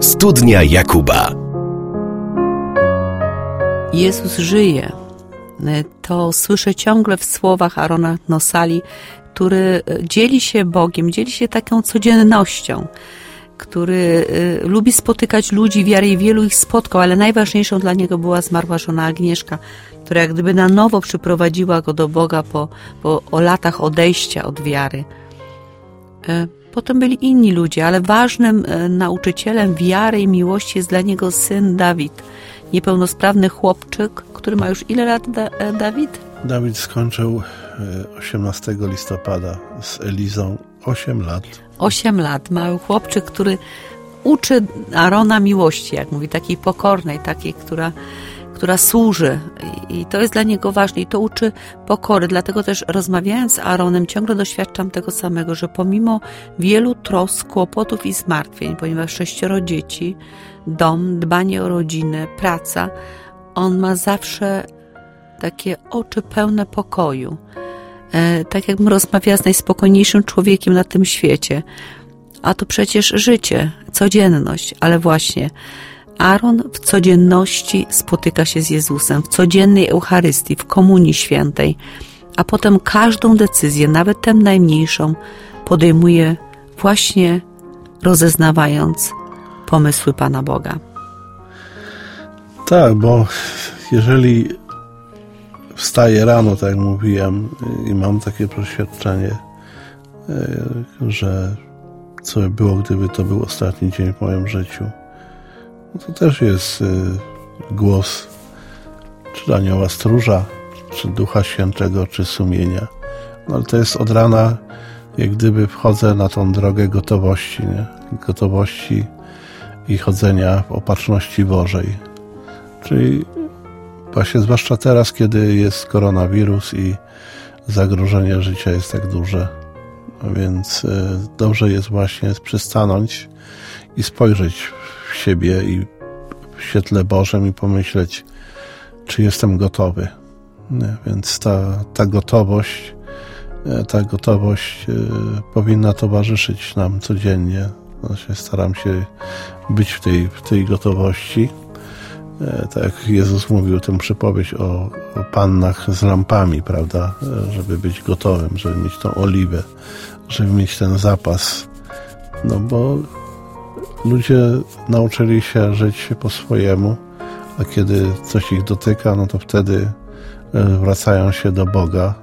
Studnia Jakuba. Jezus żyje. To słyszę ciągle w słowach Arona Nosali, który dzieli się Bogiem, dzieli się taką codziennością, który lubi spotykać ludzi wiary i wielu ich spotkał, ale najważniejszą dla niego była zmarła żona Agnieszka, która jak gdyby na nowo przyprowadziła go do Boga po latach odejścia od wiary. Potem byli inni ludzie, ale ważnym nauczycielem wiary i miłości jest dla niego syn Dawid, niepełnosprawny chłopczyk, który ma już ile lat, Dawid? Dawid skończył 18 listopada z Elizą 8 lat. 8 lat. Mały chłopczyk, który uczy Arona miłości, jak mówi, takiej pokornej, takiej, która służy. I to jest dla niego ważne. I to uczy pokory. Dlatego też rozmawiając z Aronem ciągle doświadczam tego samego, że pomimo wielu trosk, kłopotów i zmartwień, ponieważ 6 dzieci, dom, dbanie o rodzinę, praca, on ma zawsze takie oczy pełne pokoju. Tak jakbym rozmawiała z najspokojniejszym człowiekiem na tym świecie. A to przecież życie, codzienność, ale właśnie Aaron w codzienności spotyka się z Jezusem, w codziennej Eucharystii, w Komunii Świętej, a potem każdą decyzję, nawet tę najmniejszą, podejmuje właśnie rozeznawając pomysły Pana Boga. Tak, bo jeżeli wstaję rano, tak jak mówiłem, i mam takie przeświadczenie, że co by było, gdyby to był ostatni dzień w moim życiu, no to też jest głos czy anioła stróża, czy Ducha Świętego, czy sumienia. No ale to jest od rana, jak gdyby wchodzę na tą drogę gotowości, nie? Gotowości i chodzenia w opatrzności Bożej. Czyli właśnie zwłaszcza teraz, kiedy jest koronawirus i zagrożenie życia jest tak duże. Więc dobrze jest właśnie przystanąć i spojrzeć w siebie i w świetle Bożym i pomyśleć, czy jestem gotowy. Więc ta gotowość powinna towarzyszyć nam codziennie. Staram się być w tej gotowości. Tak jak Jezus mówił tę przypowieść o pannach z lampami, prawda? Żeby być gotowym, żeby mieć tą oliwę, żeby mieć ten zapas. No bo ludzie nauczyli się żyć po swojemu, a kiedy coś ich dotyka, no to wtedy wracają się do Boga.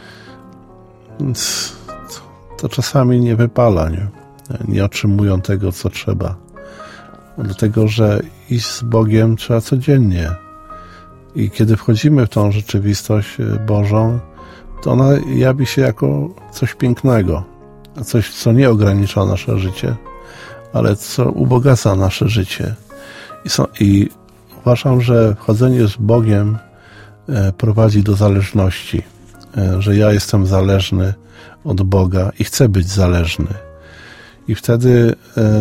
Więc to czasami nie wypala, nie otrzymują tego, co trzeba. Dlatego, że iść z Bogiem trzeba codziennie. I kiedy wchodzimy w tą rzeczywistość Bożą, to ona jawi się jako coś pięknego. Coś, co nie ogranicza nasze życie, ale co ubogaca nasze życie. I uważam, że chodzenie z Bogiem prowadzi do zależności. Że ja jestem zależny od Boga i chcę być zależny. I wtedy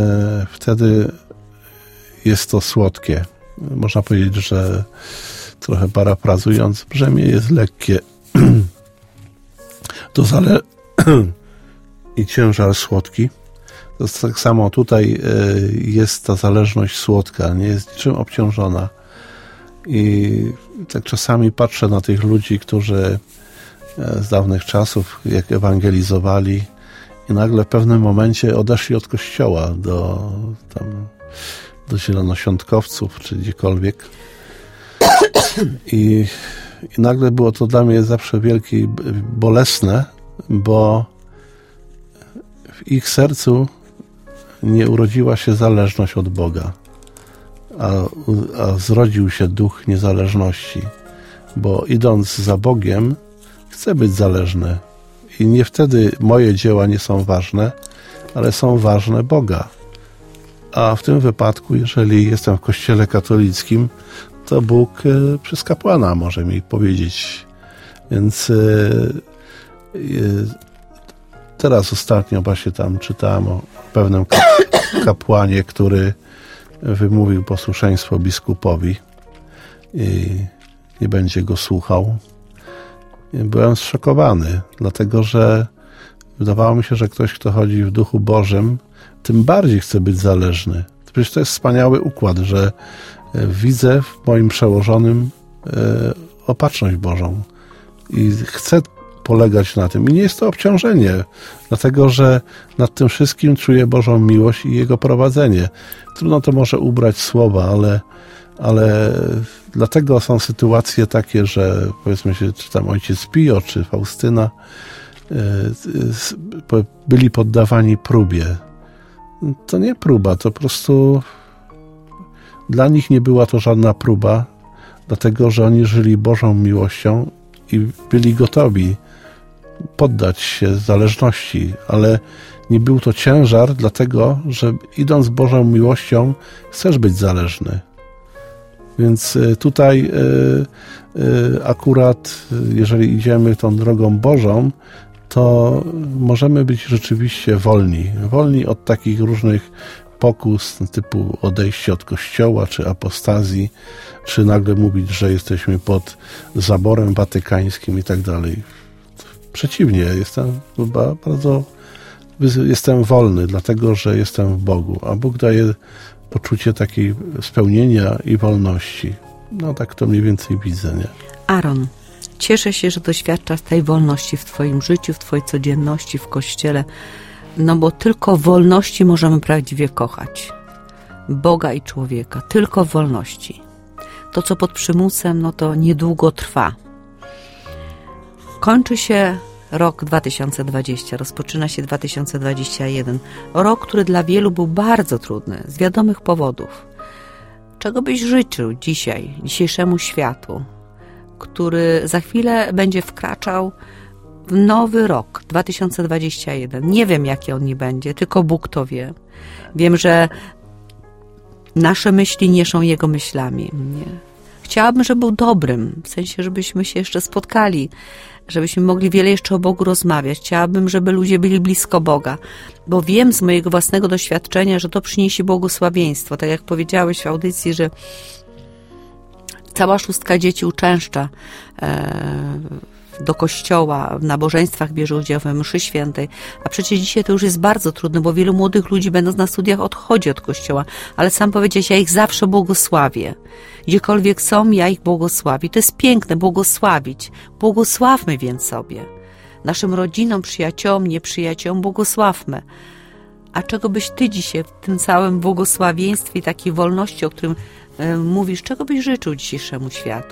jest to słodkie. Można powiedzieć, że trochę parafrazując, brzemię jest lekkie. I ciężar słodki. To jest tak samo tutaj jest ta zależność słodka, nie jest niczym obciążona. I tak czasami patrzę na tych ludzi, którzy z dawnych czasów, jak ewangelizowali i nagle w pewnym momencie odeszli od kościoła do zielonoświątkowców, czy gdziekolwiek. I nagle było to dla mnie zawsze wielkie bolesne, bo w ich sercu nie urodziła się zależność od Boga, a zrodził się duch niezależności, bo idąc za Bogiem chcę być zależny i nie wtedy moje dzieła nie są ważne, ale są ważne Boga. A w tym wypadku, jeżeli jestem w kościele katolickim, to Bóg przez kapłana może mi powiedzieć. Więc teraz ostatnio właśnie tam czytałem o pewnym kapłanie, który wymówił posłuszeństwo biskupowi i nie będzie go słuchał. Byłem zszokowany, dlatego że wydawało mi się, że ktoś, kto chodzi w Duchu Bożym, tym bardziej chce być zależny. Przecież to jest wspaniały układ, że widzę w moim przełożonym opatrzność Bożą i chcę polegać na tym. I nie jest to obciążenie, dlatego że nad tym wszystkim czuję Bożą miłość i Jego prowadzenie. Trudno to może ubrać w słowa, ale dlatego są sytuacje takie, że powiedzmy się, czy tam ojciec Pio, czy Faustyna byli poddawani próbie. To nie próba, to po prostu dla nich nie była to żadna próba, dlatego że oni żyli Bożą miłością i byli gotowi poddać się zależności, ale nie był to ciężar, dlatego że idąc Bożą miłością chcesz być zależny. Więc tutaj akurat, jeżeli idziemy tą drogą Bożą, to możemy być rzeczywiście wolni od takich różnych pokus typu odejście od Kościoła, czy apostazji, czy nagle mówić, że jesteśmy pod zaborem watykańskim i tak dalej. Przeciwnie, jestem wolny, dlatego że jestem w Bogu, a Bóg daje poczucie takiej spełnienia i wolności. No tak to mniej więcej widzę, nie? Aaron, cieszę się, że doświadczasz tej wolności w Twoim życiu, w Twojej codzienności, w Kościele, no bo tylko w wolności możemy prawdziwie kochać Boga i człowieka, tylko w wolności. To, co pod przymusem, no to niedługo trwa. Kończy się rok 2020, rozpoczyna się 2021. Rok, który dla wielu był bardzo trudny, z wiadomych powodów. Czego byś życzył dzisiejszemu światu, który za chwilę będzie wkraczał w nowy rok 2021. Nie wiem, jaki on nie będzie, tylko Bóg to wie. Wiem, że nasze myśli nie są Jego myślami. Nie. Chciałabym, żeby był dobrym, w sensie, żebyśmy się jeszcze spotkali, żebyśmy mogli wiele jeszcze o Bogu rozmawiać. Chciałabym, żeby ludzie byli blisko Boga, bo wiem z mojego własnego doświadczenia, że to przyniesie błogosławieństwo. Tak jak powiedziałeś w audycji, że cała szóstka dzieci uczęszcza do kościoła, w nabożeństwach bierze udział w mszy świętej, a przecież dzisiaj to już jest bardzo trudne, bo wielu młodych ludzi będąc na studiach odchodzi od kościoła, ale sam powiedziałeś, ja ich zawsze błogosławię. Gdziekolwiek są, ja ich błogosławię. To jest piękne, błogosławić. Błogosławmy więc sobie. Naszym rodzinom, przyjaciołom, nieprzyjaciołom błogosławmy. A czego byś Ty dzisiaj w tym całym błogosławieństwie i takiej wolności, o którym mówisz, czego byś życzył dzisiejszemu światu?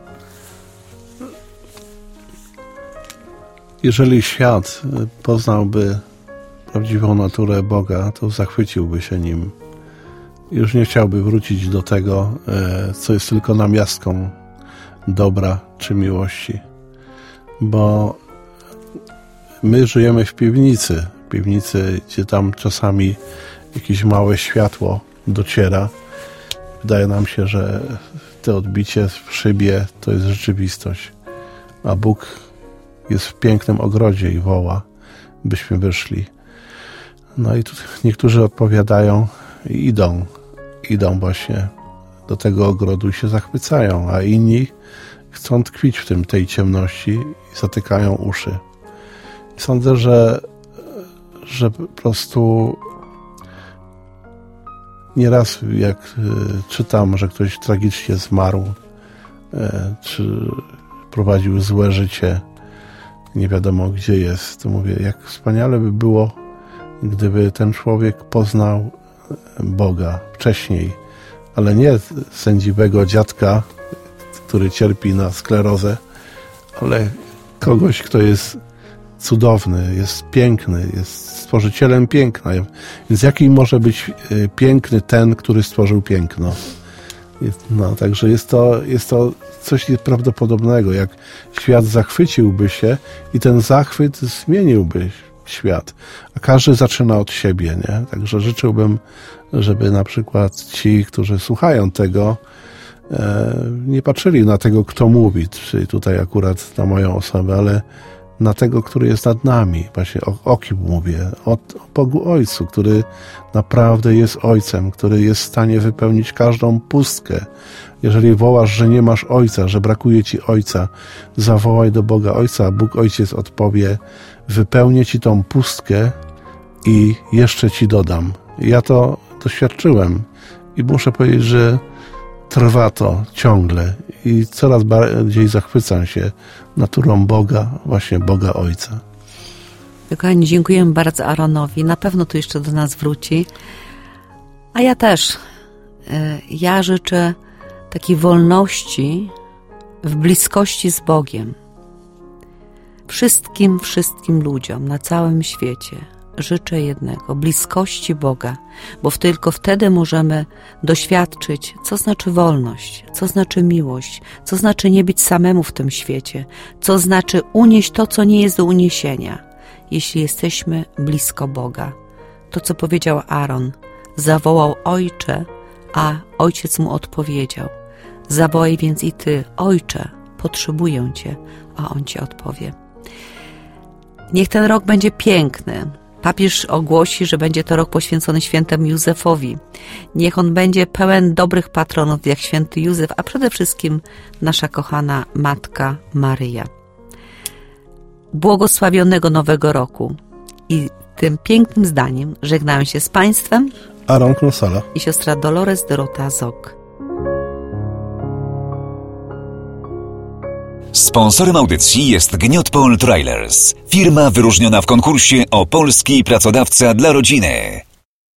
Jeżeli świat poznałby prawdziwą naturę Boga, to zachwyciłby się Nim. Już nie chciałby wrócić do tego, co jest tylko namiastką dobra czy miłości. Bo my żyjemy w piwnicy, gdzie tam czasami jakieś małe światło dociera. Wydaje nam się, że to odbicie w szybie to jest rzeczywistość. A Bóg jest w pięknym ogrodzie i woła, byśmy wyszli. No i tu niektórzy odpowiadają i idą właśnie do tego ogrodu i się zachwycają, a inni chcą tkwić w tej ciemności i zatykają uszy. I sądzę, że po prostu nieraz jak czytam, że ktoś tragicznie zmarł, czy prowadził złe życie, nie wiadomo gdzie jest, to mówię, jak wspaniale by było, gdyby ten człowiek poznał Boga wcześniej, ale nie sędziwego dziadka, który cierpi na sklerozę, ale kogoś, kto jest cudowny, jest piękny, jest stworzycielem piękna. Więc jaki może być piękny ten, który stworzył piękno? No, także jest to coś nieprawdopodobnego, jak świat zachwyciłby się i ten zachwyt zmieniłby świat. A każdy zaczyna od siebie, nie? Także życzyłbym, żeby na przykład ci, którzy słuchają tego, nie patrzyli na tego, kto mówi, czyli tutaj akurat na moją osobę, ale na tego, który jest nad nami. Właśnie o kim mówię? O Bogu Ojcu, który naprawdę jest Ojcem, który jest w stanie wypełnić każdą pustkę. Jeżeli wołasz, że nie masz Ojca, że brakuje ci Ojca, zawołaj do Boga Ojca, a Bóg Ojciec odpowie, wypełnię ci tą pustkę i jeszcze ci dodam. Ja to doświadczyłem i muszę powiedzieć, że trwa to ciągle i coraz bardziej zachwycam się naturą Boga, właśnie Boga Ojca. Kochani, dziękujemy bardzo Aaronowi. Na pewno tu jeszcze do nas wróci. A ja też. Ja życzę takiej wolności w bliskości z Bogiem. Wszystkim ludziom na całym świecie życzę jednego, bliskości Boga, bo tylko wtedy możemy doświadczyć, co znaczy wolność, co znaczy miłość, co znaczy nie być samemu w tym świecie, co znaczy unieść to, co nie jest do uniesienia, jeśli jesteśmy blisko Boga. To, co powiedział Aaron, zawołał Ojcze, a Ojciec mu odpowiedział. Zawołaj więc i ty, Ojcze, potrzebuję Cię, a On Ci odpowie. Niech ten rok będzie piękny. Papież ogłosi, że będzie to rok poświęcony świętemu Józefowi. Niech on będzie pełen dobrych patronów, jak święty Józef, a przede wszystkim nasza kochana Matka Maryja. Błogosławionego Nowego Roku. I tym pięknym zdaniem żegnam się z Państwem. Aaron Klosala i siostra Dolores Dorota Zok. Sponsorem audycji jest Gniotpol Trailers, firma wyróżniona w konkursie o polski pracodawca dla rodziny.